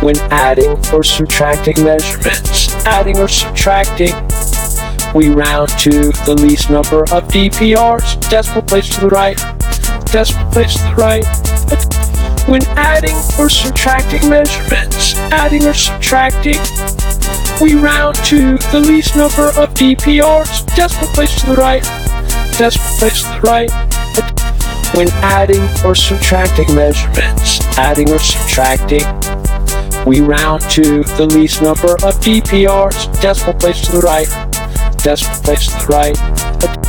When adding or subtracting measurements, adding or subtracting, we round to the least number of DPRs, decimal place to the right, decimal place to the right. When adding or subtracting measurements, adding or subtracting, we round to the least number of DPRs, decimal place to the right, decimal place to the right. When adding or subtracting measurements, adding or subtracting, we round to the least number of DPRs, decimal place to the right, decimal place to the right.